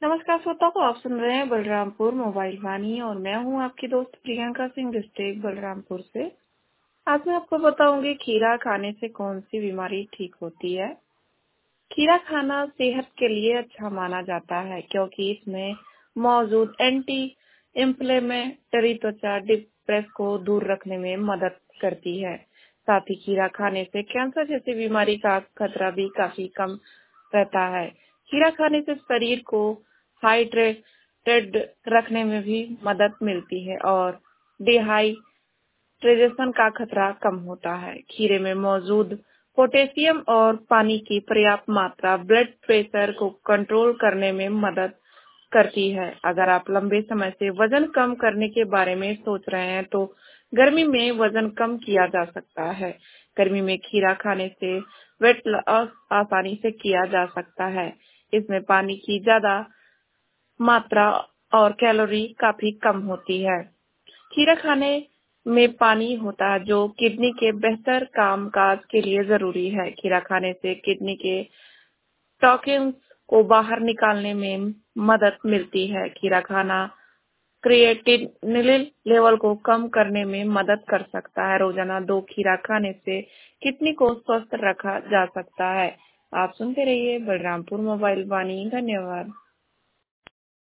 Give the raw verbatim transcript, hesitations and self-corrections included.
नमस्कार श्रोताओं को आप सुन रहे हैं बलरामपुर मोबाइल वाणी और मैं हूं आपकी दोस्त प्रियंका सिंह डिस्ट्रिक्ट बलरामपुर से। आज मैं आपको बताऊंगी खीरा खाने से कौन सी बीमारी ठीक होती है। खीरा खाना सेहत के लिए अच्छा माना जाता है क्योंकि इसमें मौजूद एंटी इंफ्लेमेटरी त्वचा डिप्रेस को दूर रखने में मदद करती है। साथ ही खीरा खाने से कैंसर जैसी बीमारी का खतरा भी काफी कम रहता है। खीरा खाने से शरीर को हाइड्रेटेड रखने में भी मदद मिलती है और डिहाइड्रेशन का खतरा कम होता है। खीरे में मौजूद पोटेशियम और पानी की पर्याप्त मात्रा ब्लड प्रेशर को कंट्रोल करने में मदद करती है। अगर आप लंबे समय से वजन कम करने के बारे में सोच रहे हैं तो गर्मी में वजन कम किया जा सकता है। गर्मी में खीरा खाने से वेट लॉस आसानी से किया जा सकता है। इसमें पानी की ज्यादा मात्रा और कैलोरी काफी कम होती है। खीरा खाने में पानी होता है जो किडनी के बेहतर कामकाज के लिए जरूरी है। खीरा खाने से किडनी के टॉक्सिन्स को बाहर निकालने में मदद मिलती है। खीरा खाना क्रिएटिनिन लेवल को कम करने में मदद कर सकता है। रोजाना दो खीरा खाने से किडनी को स्वस्थ रखा जा सकता है। आप सुनते रहिए बलरामपुर मोबाइल वाणी। धन्यवाद।